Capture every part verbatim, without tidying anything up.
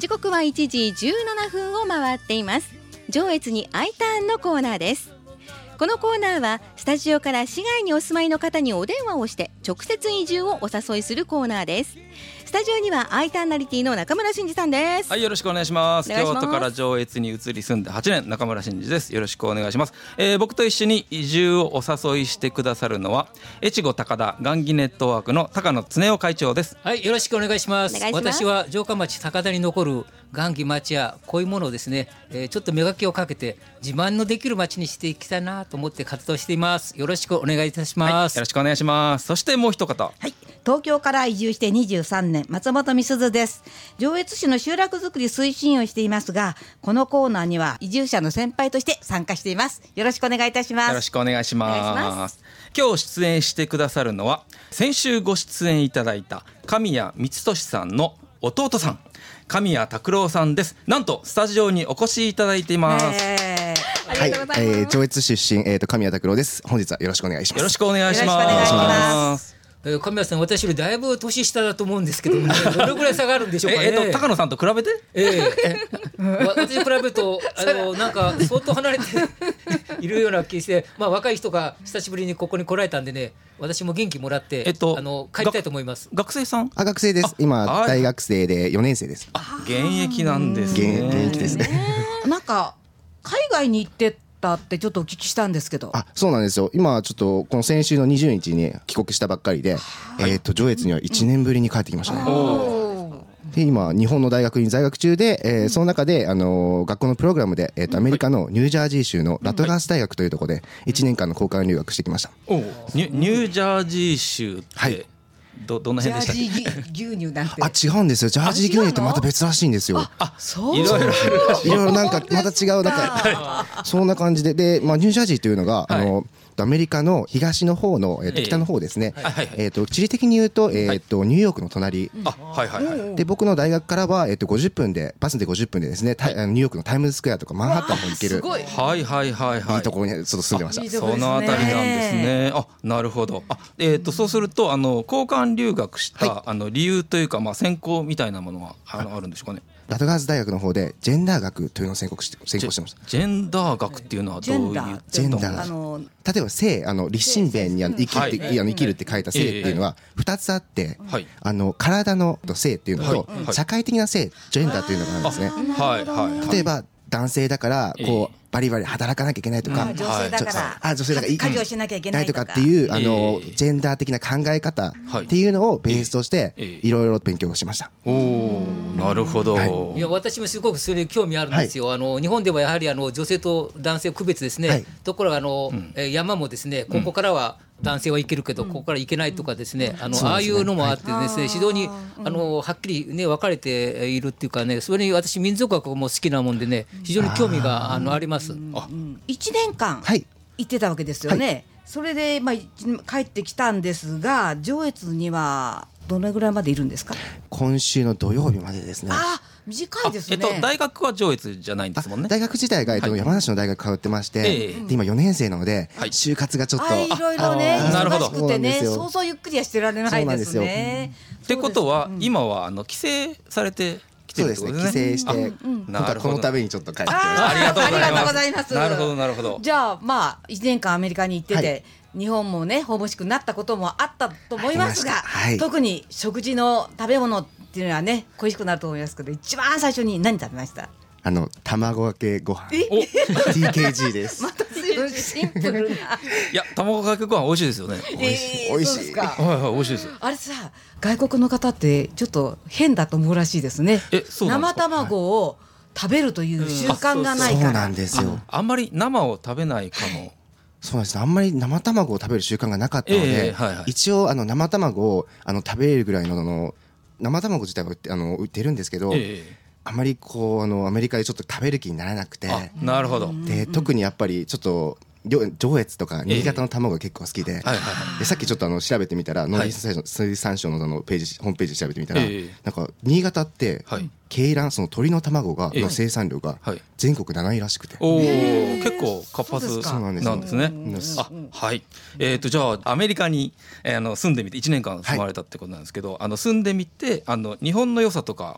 時刻はいちじじゅうななふんを回っています。上越に I ターンのコーナーです。このコーナーはスタジオから市外にお住まいの方にお電話をして直接移住をお誘いするコーナーです。スタジオには I ターンナリティの中村真嗣さんです。 はい、よろしくお願いします。 お願いします。 京都から上越に移り住んではちねん、中村真嗣です。よろしくお願いします。えー、僕と一緒に移住をお誘いしてくださるのは越後高田雁木ネットワークの高野恒夫会長です。 はい、よろしくお願いします。 お願いします。 私は城下町高田に残る雁木町屋、こういうものをですね、えー、ちょっと磨きをかけて自慢のできる町にしていきたいなと思って活動しています。よろしくお願いいたします。 はい、よろしくお願いします。そしてもう一方、 はい、東京から移住してにじゅうさんねん、松本美鈴です。上越市の集落づくり推進をしていますが、このコーナーには移住者の先輩として参加しています。よろしくお願いいたします。 よろしくお願いします。 お願いします。 今日出演してくださるのは先週ご出演いただいた神谷光俊さんの弟さん、神谷拓郎さんです。なんとスタジオにお越しいただいています。 えーはい、えー、上越出身、えー、と神谷拓郎です。本日はよろしくお願いします。 よろしくお願いします。 よろしくお願いします。 えー、神谷さん、私よりだいぶ年下だと思うんですけど、ね、どれぐらい差があるんでしょうかね。 ええー、と高野さんと比べて、 えー、私に比べるとあのなんか相当離れているような気して、まあ、若い人が久しぶりにここに来られたんでね、私も元気もらって、 えっと、 あの帰りたいと思います。 学生さん？ あ、学生です。今大学生でよねん生です。 あ、現役なんです現ね。 現役ですね。 なんか海外に行ってたってちょっとお聞きしたんですけど。 あ、そうなんですよ。今ちょっとこの先週のにじゅうにちに帰国したばっかりで、えー、と上越にはいちねんぶりに帰ってきましたね。で今日本の大学に在学中で、えー、その中で、あのー、学校のプログラムで、えー、とアメリカのニュージャージー州のラトガース大学というところでいちねんかんの交換留学してきました。 おニュ、ニュージャージー州って、はい、ど, どの辺でしたっけ？ ジャージー牛乳なんて。 あ、違うんですよ。ジャージー牛乳ってまた別らしいんですよ。 あ、そう。 いろいろいろいろなんかまた違う、なんかそんな感じで、で、まあ、ニュージャージーというのが、あのアメリカの東の方の、えー、と北の方ですね。えーと地理的に言うと、えーとニューヨークの隣。 あ、はいはいはい。 で僕の大学からは、えー、とごじゅっぷんでバスでごじゅっぷんでですね、はい、ニューヨークのタイムズスクエアとかマンハッタンの方に行ける、 はいはいはいはい、 いいところにちょっと住んでました。 いいところですね。 そのあたりなんですね。あ、なるほど。あ、えー、とそうするとあの交換留学した、はい、あの理由というか、まあ、専攻みたいなものは あ, のあるんでしょうかね。 ラトガーズ大学の方でジェンダー学というのを専攻して専攻してました。 ジェンダー学っていうのはどういうジェンダー、 あの例えば性、あの立身弁にあの生きるって、はい、あの生きるって書いた性っていうのはふたつあって、はい、あの体の性っていうのと、はい、社会的な性、ジェンダーというのがあるんですね。 はいはい、 例えば男性だからこう、バリバリ働かなきゃいけないとか、 うん、女性だからあ女性だから家事をしなきゃいけないとかっていうあの、えー、ジェンダー的な考え方っていうのをベースとしていろいろ勉強しました。 おお、なるほど、はい、 いや私もすごくそれに興味あるんですよ、はい、あの日本ではやはりあの女性と男性区別ですね、はい、ところがあの、うん、え山もですね、ここからは男性は行けるけど、うん、ここから行けないとかですね、あの、ああいうのもあってですね、非常にあのはっきりね分かれているっていうかね、それに私民族学も好きなもんでね、非常に興味が あ, あのあります。あ、 いちねんかん行ってたわけですよね、はい、それで、まあ、帰ってきたんですが、上越にはどのぐらいまでいるんですか？ 今週の土曜日までですね。 あ、短いですね。 えっと、大学は上越じゃないんですもんね。 大学自体が、えっとはい、山梨の大学通ってまして、えー、で今よねん生なので、はい、就活がちょっといろいろね忙しくてね、 そそうそうゆっくりはしてられないですね。 ってことは、うん、今はあの帰省されてそうですね、帰省して、うん、今回このためにちょっと帰ってきました。 ありがとうございます。 なるほどなるほど。 じゃあまあいちねんかんアメリカに行ってて、はい、日本もねホームシックになったこともあったと思いますが、はい、特に食事の食べ物っていうのはね恋しくなると思いますけど、一番最初に何食べました？ あの卵かけご飯 ティーケージー です。 またシンプルな。いや、卵かけご飯美味しいですよね。 美味しい、美味しい。 はいはい、美味しいです。 あれさ、外国の方ってちょっと変だと思うらしいですね。 え、そうなんですか？ 生卵を食べるという習慣がないから。 そうなんですよ。 あ, あんまり生を食べないかも。 そうですね、あんまり生卵を食べる習慣がなかったので、えーはいはい、一応あの生卵をあの食べれるぐらい の, の生卵自体はあの売ってるんですけど、えー、あまりこうあのアメリカでちょっと食べる気にならなくて。 なるほど。 で特にやっぱりちょっと上越とか新潟の卵が結構好きで、えーはいはいはい、でさっきちょっとあの調べてみたら、農林水産省のあのページホームページ調べてみたら、えー、なんか新潟って、はい、鶏卵、その鶏の卵がの生産量が全国なないらしくて、 おー、結構活発なんですね。あ、はい。えーとじゃあアメリカに、えー、あの住んでみていちねんかん住まれたってことなんですけど、はい、あの住んでみてあの日本の良さとか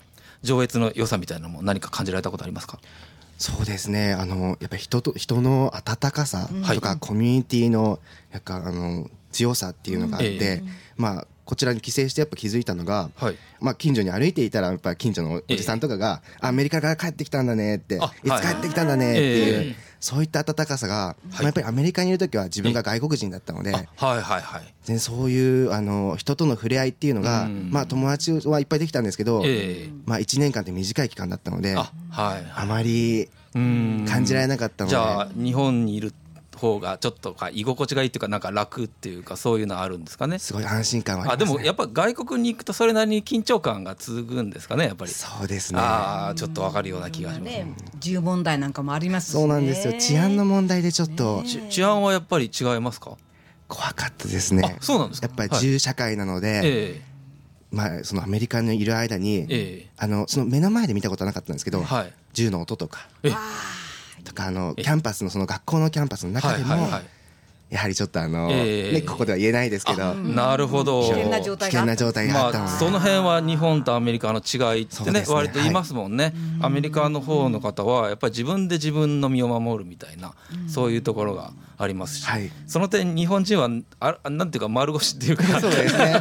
上越の良さみたいなのも何か感じられたことありますか？ そうですね、あのやっぱり人と人の温かさとか、 はい、 コミュニティのやっぱあの強さっていうのがあって、 ええ、 まあこちらに帰省してやっぱ気づいたのが、はい、まあ近所に歩いていたらやっぱ近所のおじさんとかが、ええ、アメリカから帰ってきたんだねって、いつ帰ってきたんだねっていう、ええ、そういった温かさが、はい、まあ、やっぱりアメリカにいる時は自分が外国人だったので、ええ、はいはいはい、全そういうあの人との触れ合いっていうのが、まあ友達はいっぱいできたんですけど、ええ、まあいちねんかんって短い期間だったので、あ、はい、あまり感じられなかったので。 じゃあ日本にいる方がちょっとか居心地がいいっていうか、なんか楽っていうか、そういうのあるんですかね。 すごい安心感はありますね。 あ、でもやっぱ外国に行くとそれなりに緊張感が続くんですかね、やっぱり。 そうですね。 ああ、ちょっとわかるような気がします、ね。 銃問題なんかもありますしね。 そうなんですよ。治安の問題でちょっと、ね、 治安はやっぱり違いますか？ 怖かったですね。 あ、そうなんですか。 やっぱり銃社会なので、はい、えー、まあそのアメリカにいる間に、えー、あのその目の前で見たことはなかったんですけど、はい、銃の音とか、えー、とかあのキャンパスのその学校のキャンパスの中でも。はいはいはい、やはりちょっとあの、えーね、ここでは言えないですけど、 なるほど、 危険な状態があった、 危険な状態があったので、 まあ、その辺は日本とアメリカの違いってね、ね、割と言いますもんね、はい、アメリカの方の方はやっぱり自分で自分の身を守るみたいな、そういうところがありますし、はい、その点日本人はあなんていうか丸腰っていうか、 そうですね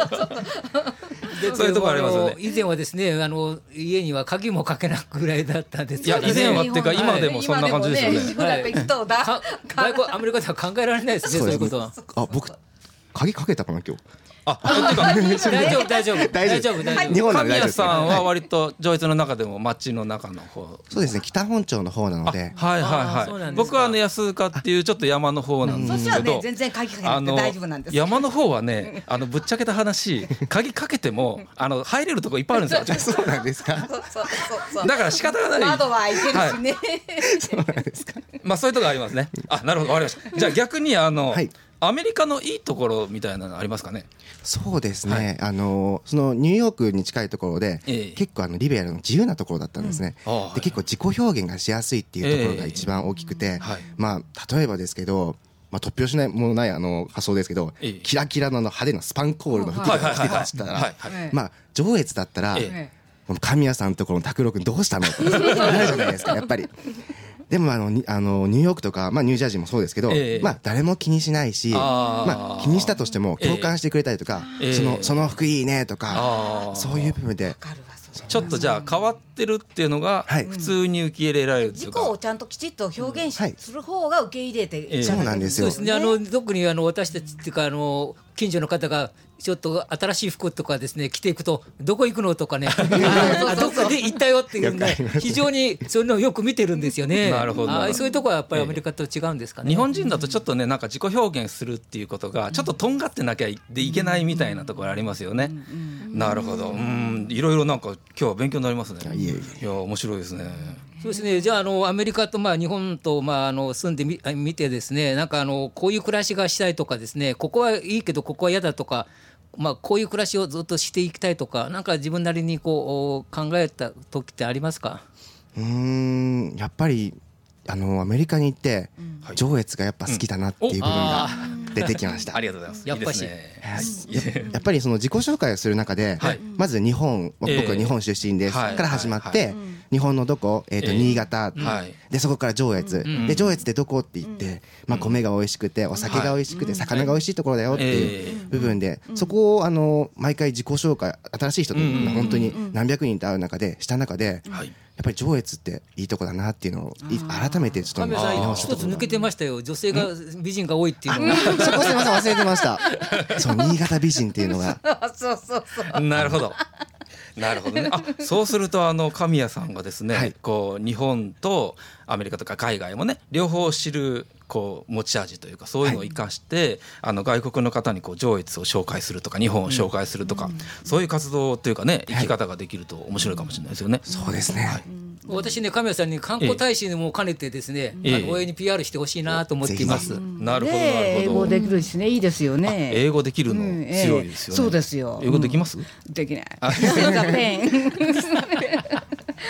そういうところありますよね。 以前はですね、あの家には鍵もかけなくぐらいだったんですけど、ね、いや以前はっていうか今でもそんな感じですよね。 はい、外国アメリカでは考えられないですね、そういうことは。 あ、僕鍵かけたかな今日。 あ、 大丈夫大丈夫大丈夫大丈夫。 日本の神谷さんは割と上越の中でも町の中の方。 そうですね、北本町の方なので。 はいはいはい。僕はあの安塚っていうちょっと山の方なんですけど、 そしたらね全然鍵かけなくて大丈夫なんです。 山の方はね、あのぶっちゃけた話、鍵かけてもあの入れるとこいっぱいあるんですよ。そうなんですか。 だから仕方がない。 窓は開いてるしね。 そうなんですか。 まあそういうとこありますね。あ、なるほど、わかりました。じゃあ逆にあの。アメリカのいいところみたいなのありますかね。 そうですね、はい、あのそのニューヨークに近いところで、ええ、結構あのリベラルの自由なところだったんですね、うん、で結構自己表現がしやすいっていうところが一番大きくて、えはい、まあ例えばですけど、まあ、突拍子ないものないあの発想ですけど、ええ、キラキラの派手なスパンコールの服とか着てたりしたら、まあ上越だったら、ええ、神谷さんのところの拓郎君どうしたのってなるじゃないですかやっぱり。でもあのあのニューヨークとか、まあ、ニュージャージーもそうですけど、えーまあ、誰も気にしないし、まあ、気にしたとしても共感してくれたりとか、えー、そのその服いいねとか、そういう部分でちょっとじゃあ変わってるっていうのが普通に受け入れられるというか、 自己をちゃんときちっと表現し、うんはい、する方が受け入れて、 えー、そうなんですよ。 そうですね、あの特にあの私たちっていうかあの近所の方がちょっと新しい服とかですね着ていくとどこ行くのとかねあどこで行ったよっていうね非常にそういうのをよく見てるんですよね。 なるほど。 あそういうところはやっぱりアメリカと違うんですかね、 えー、日本人だとちょっとねなんか自己表現するっていうことがちょっととんがってなきゃいけないみたいなところありますよね。なるほど。うんいろいろなんか今日は勉強になりますね。いやいや面白いですね。 そうですね、じゃあ、あのアメリカとまあ日本とまああの住んでみ見てですね、なんかあのこういう暮らしがしたいとかですね、ここはいいけどここは嫌だとか、まあ、こういう暮らしをずっとしていきたいとか、なんか自分なりにこう考えた時ってありますか？ うーんやっぱりあのアメリカに行って、うん、上越がやっぱ好きだなっていう部分が出てきました、 うん、あ, ありがとうございます。 やっぱしいいですね。や, やっぱりその自己紹介をする中で、はい、まず日本、僕は日本出身です、えー、から始まって、はいはいはい、日本のどこ、えーとえー、新潟、はい、でそこから上越、うん、で上越ってどこって言って、うんまあ、米が美味しくてお酒が美味しくて、はい、魚が美味しいところだよっていう部分で、そこをあの毎回自己紹介新しい人と本当に何百人と会う中でした中で、はいやっぱり上越っていいとこだなっていうのを改めてちょっと一つ抜けてましたよ。女性が美人が多いっていうのがそこすいません忘れてました。そう新潟美人っていうのがそうそうそうなるほどなるほどね。あそうするとあの神谷さんがですね、はい、こう日本とアメリカとか海外もね両方知るこう持ち味というかそういうのを生かして、はい、あの外国の方にこう上越を紹介するとか日本を紹介するとか、うん、そういう活動というかね生き方ができると面白いかもしれないですよね、 はい、そうですね、はい、 私ね神谷さんに観光大使にも兼ねてですね、ええ、あの応援に ピーアール してほしいなと思っています、 うん、なるほどなるほど。 英語できるしねいいですよね。 英語できるの強いですよね、 うんええ、そうですよ。 英語できます、 うん、できない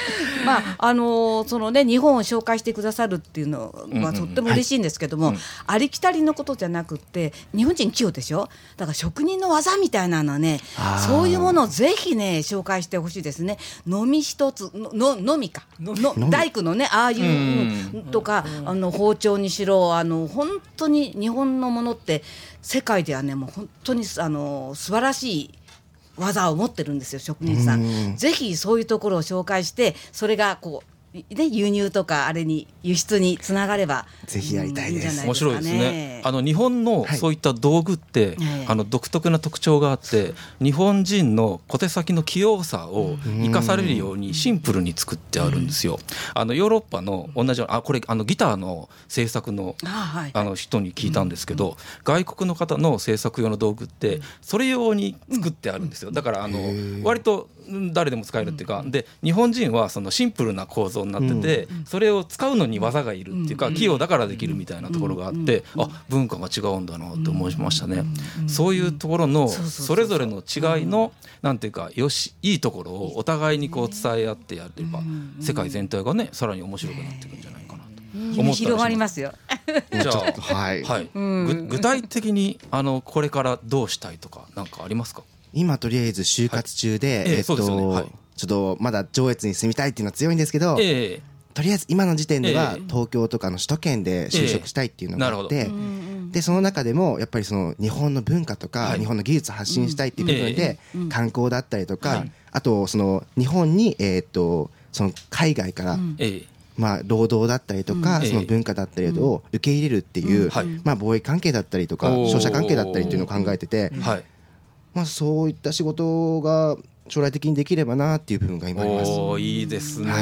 まああのー、そのね日本を紹介してくださるっていうのはとっても嬉しいんですけども、うんうんはい、ありきたりのことじゃなくって日本人器用でしょ。だから職人の技みたいなのねそういうものをぜひね紹介してほしいですね。のみ一つののみかの大工のねああいう、うん、とかあの包丁にしろあの本当に日本のものって世界ではねもう本当にあの素晴らしい技を持ってるんですよ職人さん。ぜひそういうところを紹介してそれがこうね、輸入とかあれに輸出につながればぜひやりたいです。 面白いですね。あの日本のそういった道具って、はい、あの独特な特徴があって日本人の小手先の器用さを生かされるようにシンプルに作ってあるんですよ。あのヨーロッパの同じようなあこれあのギターの製作のあ、はい、あの人に聞いたんですけど、うん、外国の方の製作用の道具ってそれ用に作ってあるんですよ。だからあの割と誰でも使えるっていうか、で日本人はそのシンプルな構造になってて、それを使うのに技がいるっていうか器用だからできるみたいなところがあって、あ文化が違うんだなって思いましたね。そういうところのそれぞれの違いのなんていうかよしいいところをお互いにこう伝え合ってやれば世界全体がねさらに面白くなっていくんじゃないかなと思った。 広がりますよ。 じゃあ、はいはい、ぐ具体的にあのこれからどうしたいとか何かありますか？ 今とりあえず就活中で、はいえー、えっと、ねはい、ちょっとまだ上越に住みたいっていうのは強いんですけど、えー、とりあえず今の時点では東京とかの首都圏で就職したいっていうのがあって、えー、でその中でもやっぱりその日本の文化とか、はい、日本の技術を発信したいっていう部分で、うん、観光だったりとか、はい、あとその日本に、えー、っとその海外から、うんまあ、労働だったりとか、うん、その文化だったりを受け入れるっていう、うんはいまあ、貿易関係だったりとか商社関係だったりっていうのを考えてて、はいまあ、そういった仕事が将来的にできればなっていう部分が今あります。 おいいですね、はい、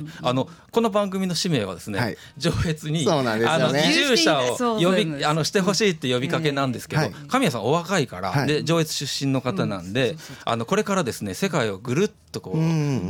あのこの番組の使命はですね、はい、上越にあの移住者を呼びあのしてほしいって呼びかけなんですけど、はい、神谷さんお若いから、はい、で上越出身の方なんで、うん、あのこれからですね世界をぐるっとこう、うん、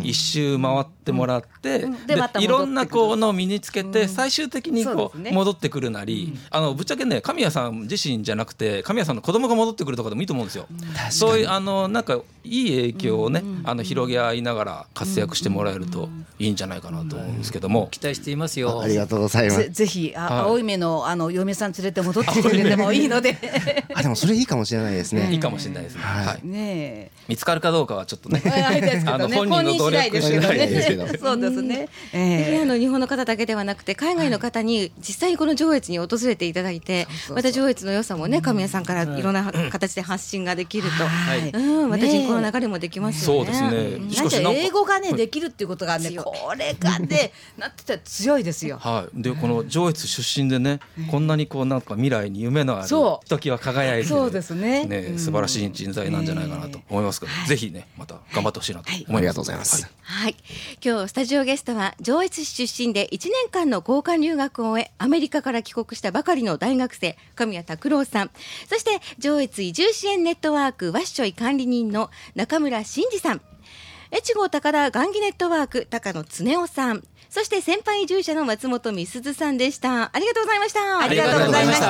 一周回ってもらって、うん、ででいろんなこうのを身につけて、うん、最終的にこう、ね、戻ってくるなり、うん、あのぶっちゃけね神谷さん自身じゃなくて神谷さんの子供が戻ってくるとかでもいいと思うんですよ、うん、そういうあのなんかいい影響をね、うん、あの広げ合いながら活躍してもらえるといいんじゃないかなと思うんですけども、うん、 期待していますよ。 あ, ありがとうございます。 ぜ, ぜひあ、はい、青い目 の, あの嫁さん連れて戻ってくれてもいいのであでもそれいいかもしれないですね。 いいかもしれないですね、はいはい、 ね見つかるかどうかはちょっとねあの本人の努力次第ですけどねそうですね、 えー、あの日本の方だけではなくて海外の方に実際にこの上越に訪れていただいて、はい、また上越の良さもね神谷さんからいろんな形で発信ができると、はいうん、また人口の流れもできますよね。 そうですね。 しかし英語がねできるっていうことがねこれがねなってたら強いですよ。 はい。でこの上越出身でねこんなにこうなんか未来に夢のある時は輝いてそうですね。 ね素晴らしい人材なんじゃないかなと思いますけど、ぜひねまた頑張ってほしいなと思います。 ありがとうございます。 はい。はい、今日スタジオゲストは上越市出身でいちねんかんの交換留学を終えアメリカから帰国したばかりの大学生神谷拓郎さん、そして上越移住支援ネットワークワッショイ管理人の中村真二さん、越後高田雁木ネットワーク高野恒夫さん、そして先輩移住者の松本美鈴さんでした。ありがとうございました。 ありがとうございました。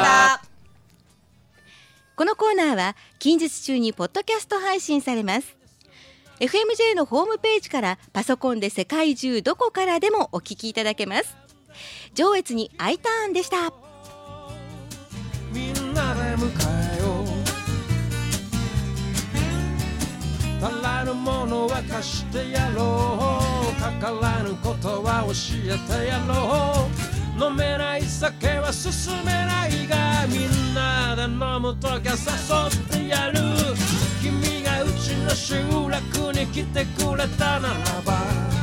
このコーナーは近日中にポッドキャスト配信されます。 エフエムジェー のホームページからパソコンで世界中どこからでもお聞きいただけます。上越に I ターンでした。 みんなで迎えよう、足らぬものは貸してやろう、かからぬことは教えてやろう、飲めない酒は進めないがみんなで飲むときは誘ってやる、君がうちの集落に来てくれたならば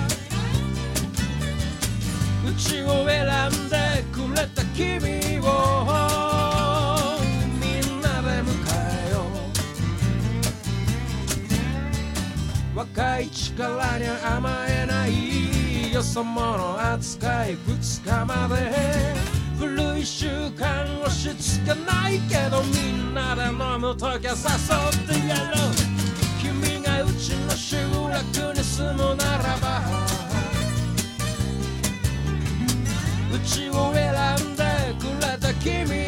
うちを選んでくれた君をみんなで迎えよう、若い力に甘えないよそ者扱いふつかまで古い習慣押し付けないけどみんなで飲むときは誘ってやろう、君がうちの集落に住むならばうちを選んでくれた君